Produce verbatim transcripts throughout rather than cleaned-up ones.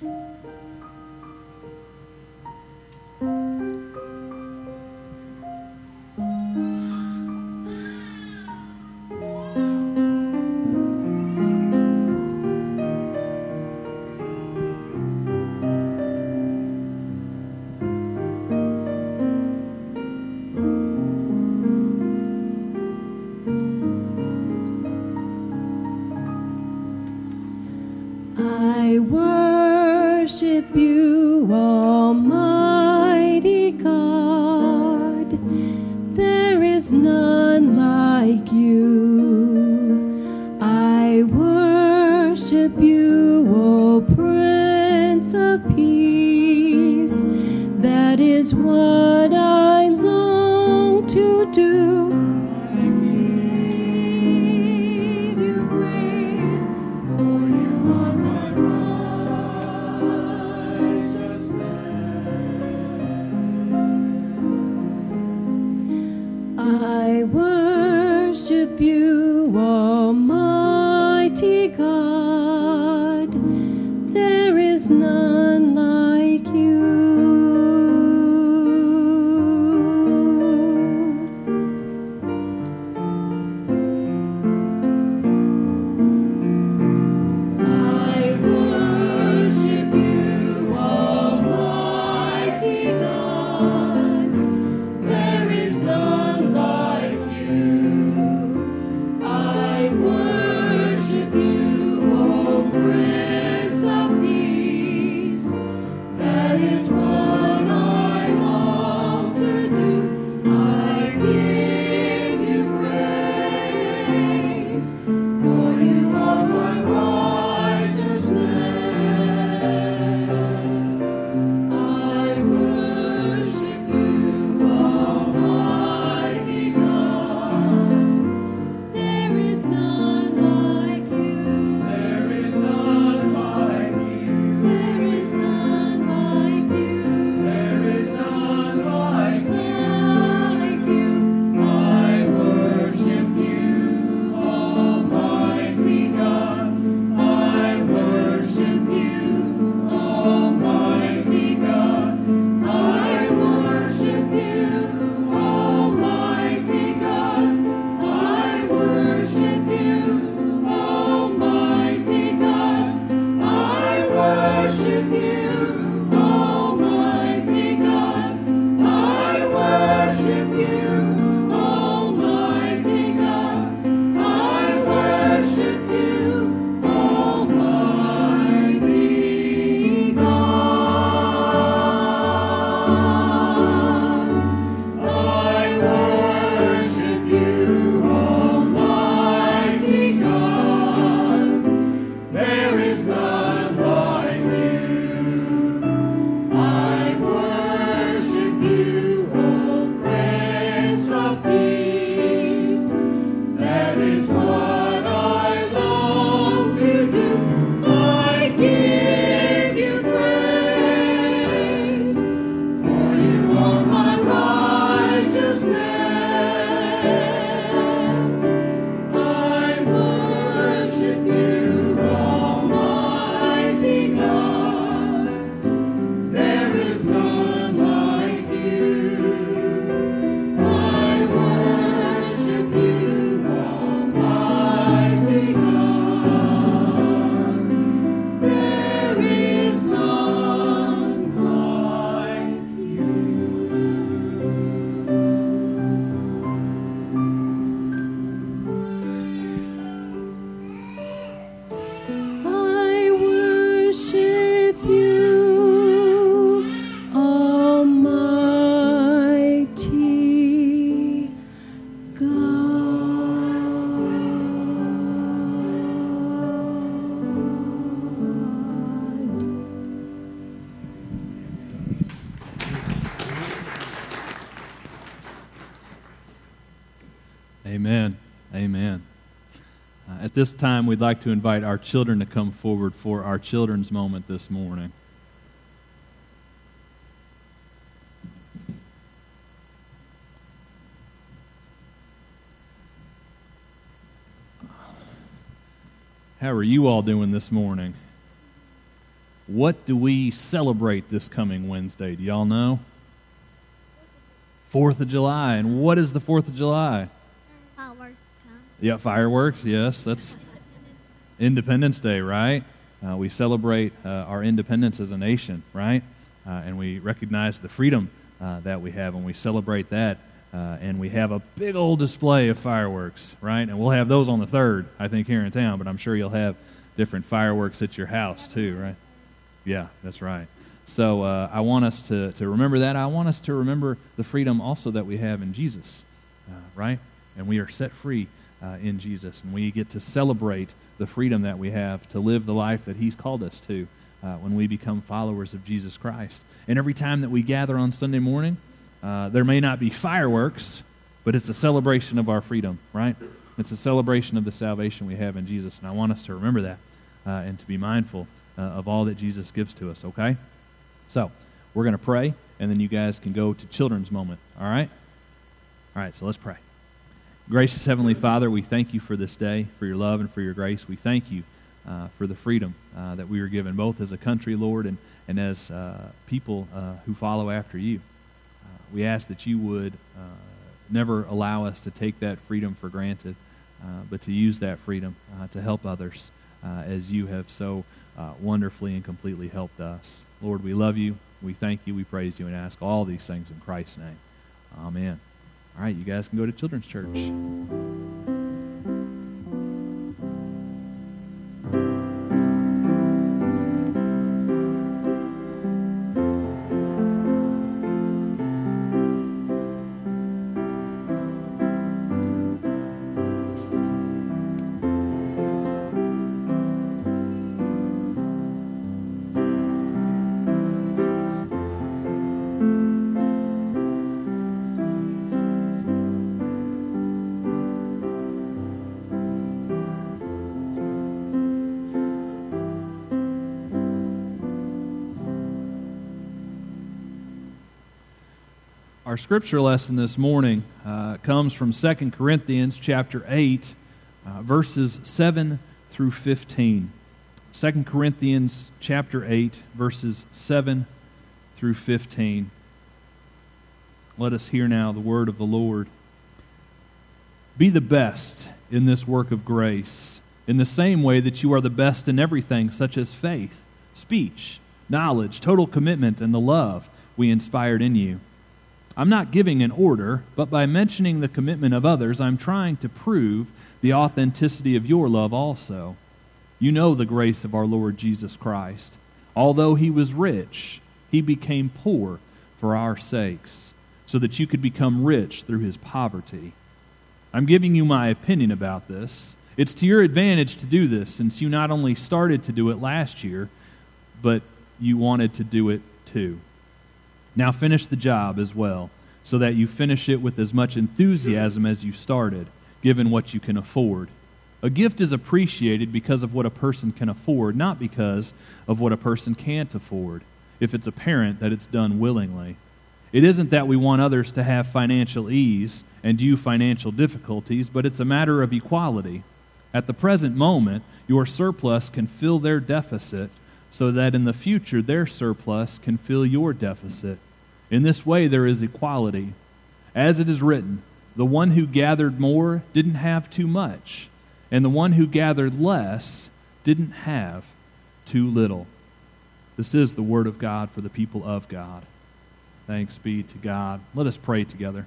I worship you, Almighty God. There is none like you. I worship you, O Prince of Peace. That is what I long to do. I worship you, Almighty God. There is none like you. I worship you, Almighty God. There is none like you. I worship you, O Prince of Peace. That is what I long to do. I give you praise, for you are my righteousness. I worship you, Almighty God. There is none like you. There is none like you. There is none like you. There is none like you. I worship you, Almighty God. I worship you, Almighty God. I worship you, Almighty God. I worship you, Almighty God. I worship you, Almighty God. I worship you, Almighty God. I worship you, Almighty God. I worship you, Almighty God. There is none like you. I worship you, O Prince of Peace. That is what I long to do. I give you praise, for you are my righteousness. I worship you, Almighty God. There is none like you. I worship you, Almighty God. There is none like you. I worship you, Almighty God. Amen. Amen. Uh, at this time, we'd like to invite our children to come forward for our children's moment this morning. How are you all doing this morning? what do we celebrate this coming Wednesday? Do y'all know? Fourth of July. And what is the Fourth of July? Fireworks. Yeah, fireworks, yes. That's Independence Day, right? Uh, we celebrate uh, our independence as a nation, right? Uh, and we recognize the freedom uh, that we have, and we celebrate that. Uh, and we have a big old display of fireworks, right? And we'll have those on the third, I think, here in town, but I'm sure you'll have different fireworks at your house too, right? Yeah, that's right. So uh, I want us to, to remember that. I want us to remember the freedom also that we have in Jesus, uh, right? And we are set free uh, in Jesus, and we get to celebrate the freedom that we have to live the life that He's called us to uh, when we become followers of Jesus Christ. And every time that we gather on Sunday morning, uh, there may not be fireworks, but it's a celebration of our freedom, right? It's a celebration of the salvation we have in Jesus, and I want us to remember that uh, and to be mindful uh, of all that Jesus gives to us, okay? So, we're going to pray, and then you guys can go to children's moment, all right? All right, so let's pray. Gracious Heavenly Father, we thank you for this day, for your love and for your grace. We thank you uh, for the freedom uh, that we were given, both as a country, Lord, and, and as uh, people uh, who follow after you. Uh, we ask that you would uh, never allow us to take that freedom for granted, uh, but to use that freedom uh, to help others uh, as you have so uh, wonderfully and completely helped us. Lord, we love you, we thank you, we praise you, and ask all these things in Christ's name. Amen. All right, you guys can go to Children's Church. Our scripture lesson this morning uh, comes from Second Corinthians chapter eight, uh, verses seven through fifteen. Second Corinthians chapter eight, verses seven through fifteen. Let us hear now the word of the Lord. Be the best in this work of grace, in the same way that you are the best in everything, such as faith, speech, knowledge, total commitment, and the love we inspired in you. I'm not giving an order, but by mentioning the commitment of others, I'm trying to prove the authenticity of your love also. You know the grace of our Lord Jesus Christ. Although he was rich, he became poor for our sakes, so that you could become rich through his poverty. I'm giving you my opinion about this. It's to your advantage to do this, since you not only started to do it last year, but you wanted to do it too. Now finish the job as well, so that you finish it with as much enthusiasm as you started, given what you can afford. A gift is appreciated because of what a person can afford, not because of what a person can't afford, if it's apparent that it's done willingly. It isn't that we want others to have financial ease and you financial difficulties, but it's a matter of equality. At the present moment, your surplus can fill their deficit, so that in the future their surplus can fill your deficit. In this way there is equality. As it is written, the one who gathered more didn't have too much, and the one who gathered less didn't have too little. This is the word of God for the people of God. Thanks be to God. Let us pray together.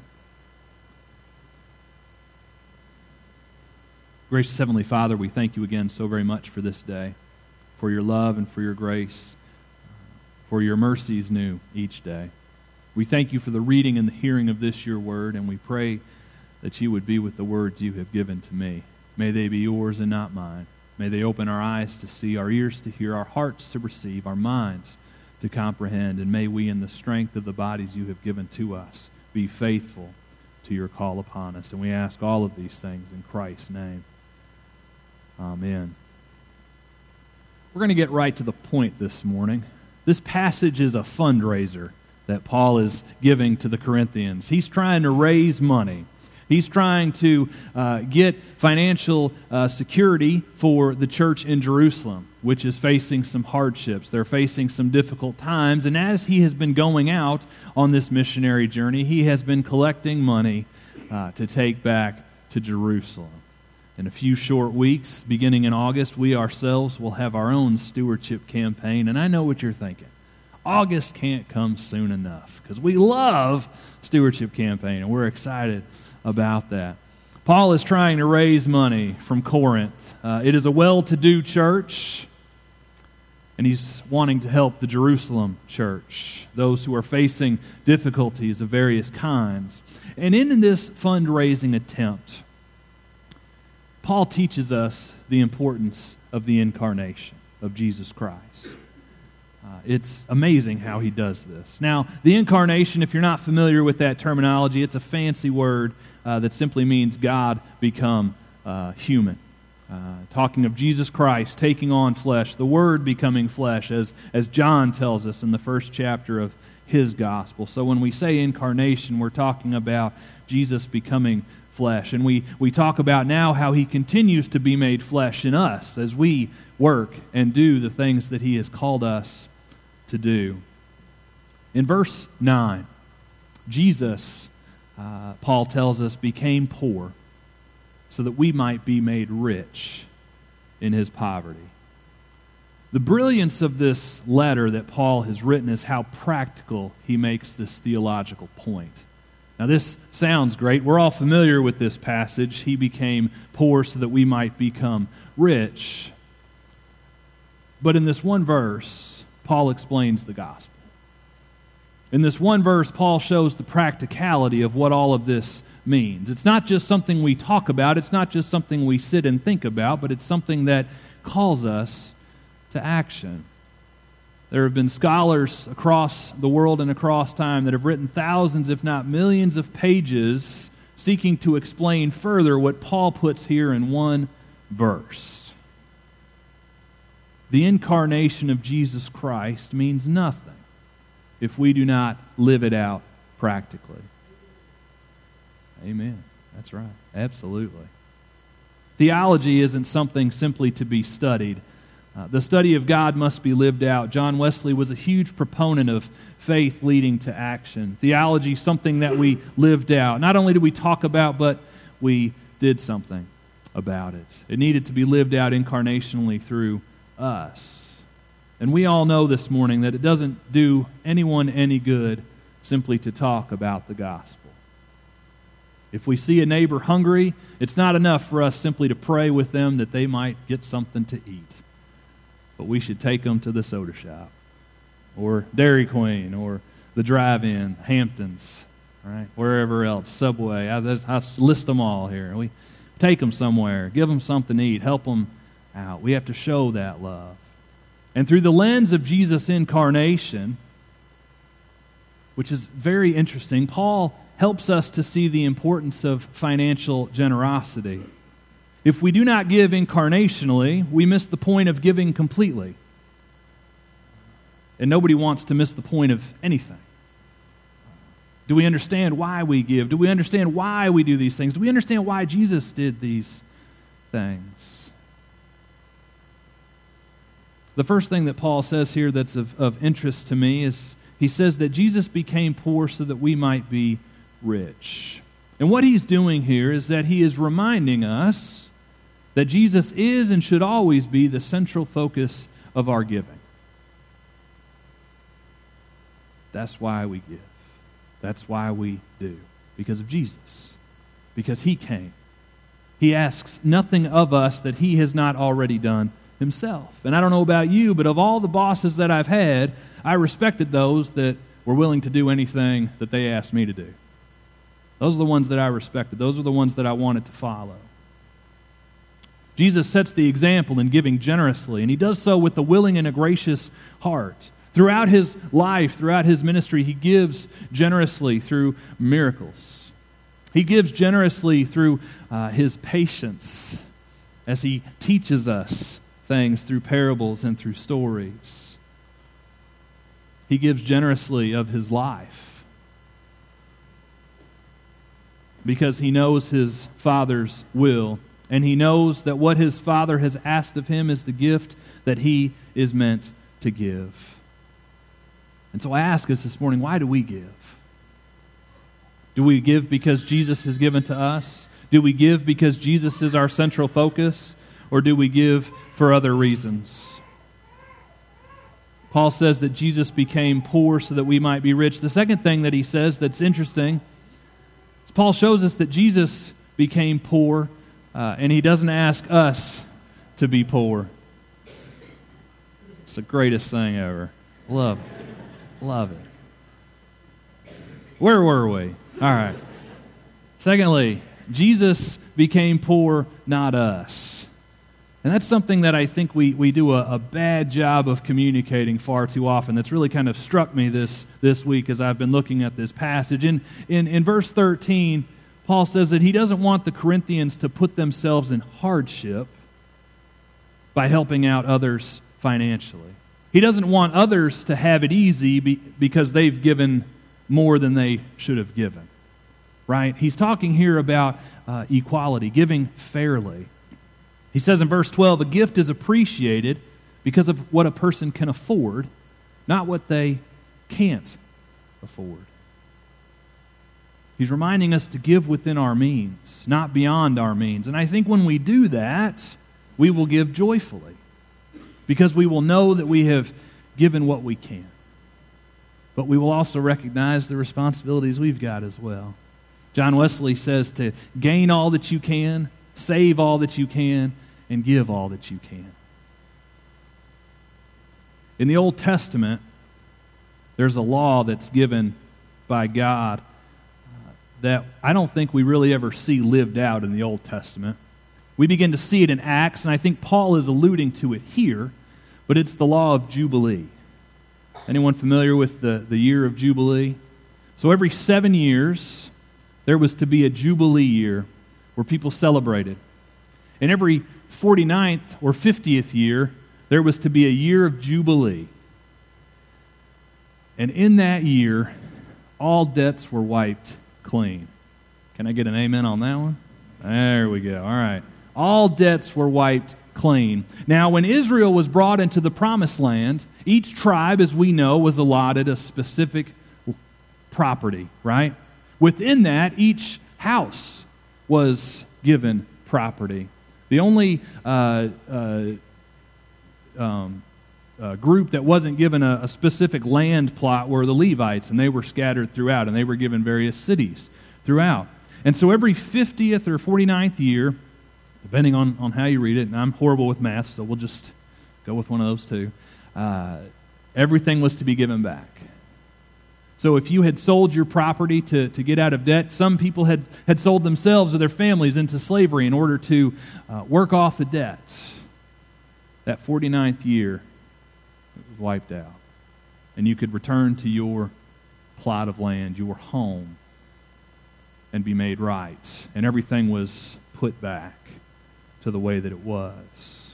Gracious Heavenly Father, we thank you again so very much for this day, for your love and for your grace, for your mercies new each day. We thank you for the reading and the hearing of this your word, and we pray that you would be with the words you have given to me. May they be yours and not mine. May they open our eyes to see, our ears to hear, our hearts to receive, our minds to comprehend, and may we in the strength of the bodies you have given to us be faithful to your call upon us. And we ask all of these things in Christ's name. Amen. We're going to get right to the point this morning. This passage is a fundraiser that Paul is giving to the Corinthians. He's trying to raise money. He's trying to uh, get financial uh, security for the church in Jerusalem. which is facing some hardships. They're facing some difficult times, and as he has been going out on this missionary journey, he has been collecting money uh, to take back to Jerusalem. In a few short weeks, beginning in August, we ourselves will have our own stewardship campaign, and I know what you're thinking. August can't come soon enough, because we love stewardship campaign, and we're excited about that. Paul is trying to raise money from Corinth. Uh, it is a well-to-do church, and he's wanting to help the Jerusalem church, those who are facing difficulties of various kinds. And in this fundraising attempt, Paul teaches us the importance of the incarnation of Jesus Christ. Uh, it's amazing how he does this. Now, the incarnation, if you're not familiar with that terminology, it's a fancy word uh, that simply means God become uh, human. Uh, talking of Jesus Christ taking on flesh, the Word becoming flesh, as, as John tells us in the first chapter of his gospel. So when we say incarnation, we're talking about Jesus becoming flesh. And we, we talk about now how he continues to be made flesh in us as we work and do the things that he has called us to do. In verse nine, Jesus, uh, Paul tells us, became poor so that we might be made rich in his poverty. The brilliance of this letter that Paul has written is how practical he makes this theological point. Now, this sounds great. We're all familiar with this passage. He became poor so that we might become rich. But in this one verse, Paul explains the gospel. In this one verse, Paul shows the practicality of what all of this means. It's not just something we talk about. It's not just something we sit and think about, but it's something that calls us to action. There have been scholars across the world and across time that have written thousands, if not millions, of pages seeking to explain further what Paul puts here in one verse. The incarnation of Jesus Christ means nothing if we do not live it out practically. Amen. That's right. Absolutely. Theology isn't something simply to be studied. Uh, the study of God must be lived out. John Wesley was a huge proponent of faith leading to action. Theology, something that we lived out. Not only did we talk about, but we did something about it. It needed to be lived out incarnationally through us. And we all know this morning that it doesn't do anyone any good simply to talk about the gospel. If we see a neighbor hungry, it's not enough for us simply to pray with them that they might get something to eat. But we should take them to the soda shop, or Dairy Queen, or the drive-in, Hamptons, right? Wherever else, Subway. I, I list them all here. We take them somewhere, give them something to eat, help them out. We have to show that love. And through the lens of Jesus' incarnation, which is very interesting, Paul helps us to see the importance of financial generosity. If we do not give incarnationally, we miss the point of giving completely. And nobody wants to miss the point of anything. Do we understand why we give? Do we understand why we do these things? Do we understand why Jesus did these things? The first thing that Paul says here that's of, of interest to me is he says that Jesus became poor so that we might be rich. And what he's doing here is that he is reminding us that Jesus is and should always be the central focus of our giving. That's why we give. That's why we do. Because of Jesus. Because he came. He asks nothing of us that he has not already done himself. And I don't know about you, but of all the bosses that I've had, I respected those that were willing to do anything that they asked me to do. Those are the ones that I respected. Those are the ones that I wanted to follow. Jesus sets the example in giving generously, and he does so with a willing and a gracious heart. Throughout his life, throughout his ministry, he gives generously through miracles. He gives generously through uh, his patience as he teaches us things through parables and through stories. He gives generously of his life because he knows his Father's will and he knows that what his Father has asked of him is the gift that he is meant to give. And so I ask us this morning, why do we give? Do we give because Jesus has given to us? Do we give because Jesus is our central focus? Or do we give for other reasons? Paul says that Jesus became poor so that we might be rich. The second thing that he says that's interesting is Paul shows us that Jesus became poor, uh, and he doesn't ask us to be poor. It's the greatest thing ever. Love it. Love it. Where were we? All right. Secondly, Jesus became poor, not us. And that's something that I think we, we do a, a bad job of communicating far too often. That's really kind of struck me this, this week as I've been looking at this passage. In, in, in verse thirteen, Paul says that he doesn't want the Corinthians to put themselves in hardship by helping out others financially. He doesn't want others to have it easy be, because they've given more than they should have given. Right? He's talking here about uh, equality, giving fairly. He says in verse twelve, a gift is appreciated because of what a person can afford, not what they can't afford. He's reminding us to give within our means, not beyond our means. And I think when we do that, we will give joyfully because we will know that we have given what we can. But we will also recognize the responsibilities we've got as well. John Wesley says to gain all that you can, save all that you can, and give all that you can. In the Old Testament, there's a law that's given by God uh, that I don't think we really ever see lived out in the Old Testament. We begin to see it in Acts, and I think Paul is alluding to it here, but it's the law of Jubilee. Anyone familiar with the, the year of Jubilee? So every seven years, there was to be a Jubilee year where people celebrated. And every forty-ninth or fiftieth year, there was to be a year of Jubilee. And in that year, all debts were wiped clean. Can I get an amen on that one? There we go. All right. All debts were wiped clean. Now, when Israel was brought into the Promised Land, each tribe, as we know, was allotted a specific property, right? Within that, each house was given property. The only uh, uh, um, uh, group that wasn't given a, a specific land plot were the Levites, and they were scattered throughout, and they were given various cities throughout. And so every fiftieth or forty-ninth year, depending on, on how you read it, and I'm horrible with math, so we'll just go with one of those two, uh, everything was to be given back. So if you had sold your property to, to get out of debt, some people had, had sold themselves or their families into slavery in order to uh, work off the debts. That forty-ninth year, it was wiped out. And you could return to your plot of land, your home, and be made right. And everything was put back to the way that it was.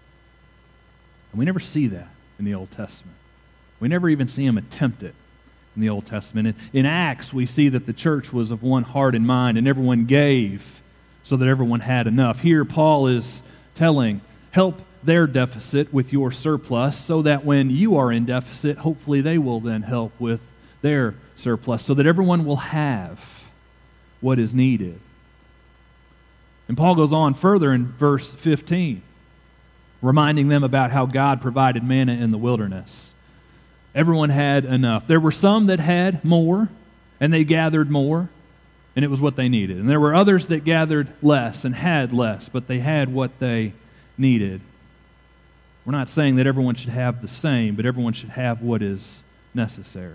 And we never see that in the Old Testament. We never even see him attempt it in the Old Testament. In Acts, we see that the church was of one heart and mind, and everyone gave so that everyone had enough. Here, Paul is telling, help their deficit with your surplus so that when you are in deficit, hopefully they will then help with their surplus so that everyone will have what is needed. And Paul goes on further in verse fifteen, reminding them about how God provided manna in the wilderness. Everyone had enough. There were some that had more, and they gathered more, and it was what they needed. And there were others that gathered less and had less, but they had what they needed. We're not saying that everyone should have the same, but everyone should have what is necessary.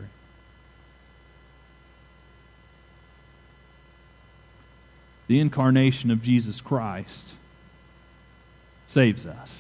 The incarnation of Jesus Christ saves us.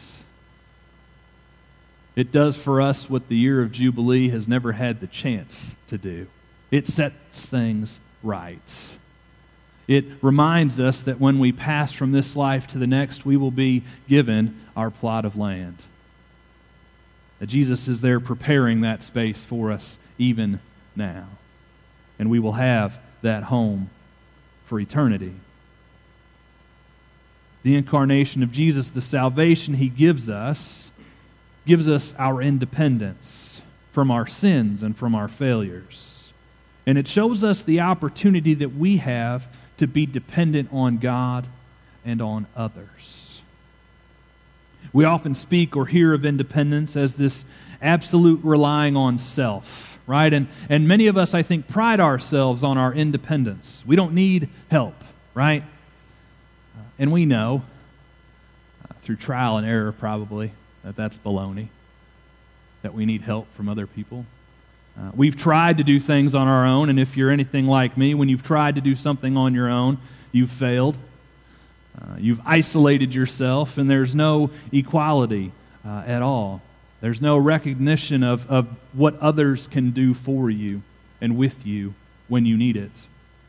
It does for us what the year of Jubilee has never had the chance to do. It sets things right. It reminds us that when we pass from this life to the next, we will be given our plot of land. That Jesus is there preparing that space for us even now. And we will have that home for eternity. The incarnation of Jesus, the salvation he gives us, gives us our independence from our sins and from our failures. And it shows us the opportunity that we have to be dependent on God and on others. We often speak or hear of independence as this absolute relying on self, right? And, and many of us, I think, pride ourselves on our independence. We don't need help, right? And we know, uh, through trial and error probably, that that's baloney, that we need help from other people. Uh, we've tried to do things on our own, and if you're anything like me, when you've tried to do something on your own, you've failed. Uh, you've isolated yourself, and there's no equality uh, at all. There's no recognition of, of what others can do for you and with you when you need it.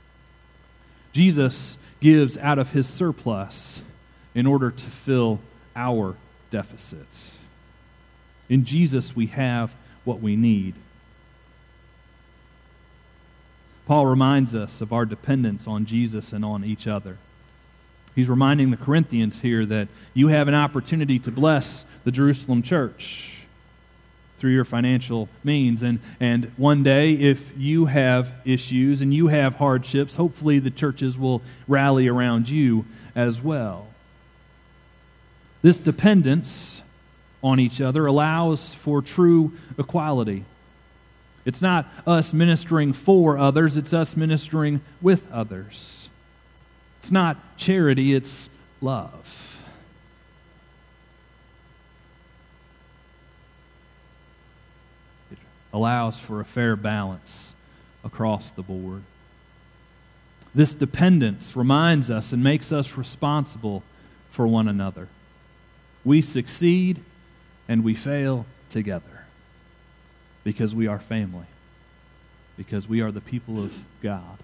Jesus gives out of his surplus in order to fill our deficits. In Jesus, we have what we need. Paul reminds us of our dependence on Jesus and on each other. He's reminding the Corinthians here that you have an opportunity to bless the Jerusalem church through your financial means. And, and one day, if you have issues and you have hardships, hopefully the churches will rally around you as well. This dependence on each other allows for true equality. It's not us ministering for others, it's us ministering with others. It's not charity, it's love. It allows for a fair balance across the board. This dependence reminds us and makes us responsible for one another. We succeed and we fail together because we are family, because we are the people of God.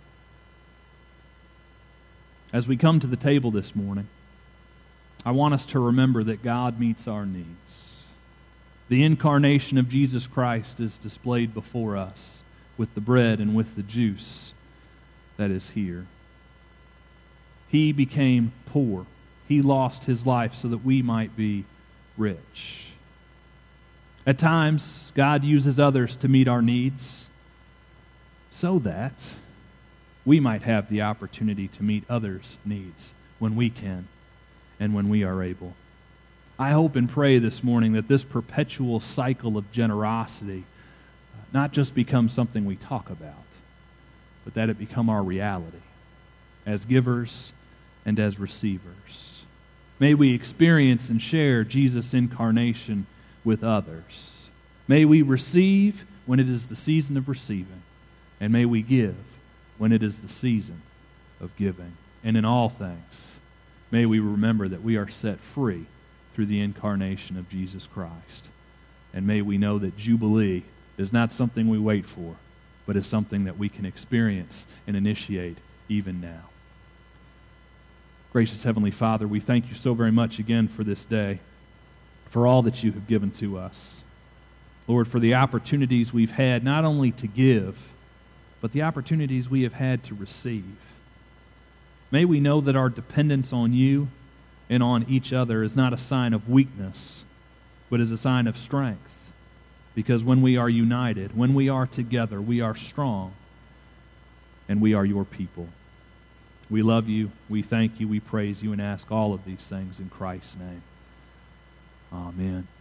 As we come to the table this morning, I want us to remember that God meets our needs. The incarnation of Jesus Christ is displayed before us with the bread and with the juice that is here. He became poor. He lost his life so that we might be rich. At times, God uses others to meet our needs so that we might have the opportunity to meet others' needs when we can and when we are able. I hope and pray this morning that this perpetual cycle of generosity not just becomes something we talk about, but that it become our reality as givers and as receivers. May we experience and share Jesus' incarnation with others. May we receive when it is the season of receiving, and may we give when it is the season of giving. And in all things, may we remember that we are set free through the incarnation of Jesus Christ. And may we know that Jubilee is not something we wait for, but is something that we can experience and initiate even now. Gracious Heavenly Father, we thank you so very much again for this day, for all that you have given to us. Lord, for the opportunities we've had not only to give, but the opportunities we have had to receive. May we know that our dependence on you and on each other is not a sign of weakness, but is a sign of strength. Because when we are united, when we are together, we are strong, and we are your people. We love you, we thank you, we praise you, and ask all of these things in Christ's name. Amen.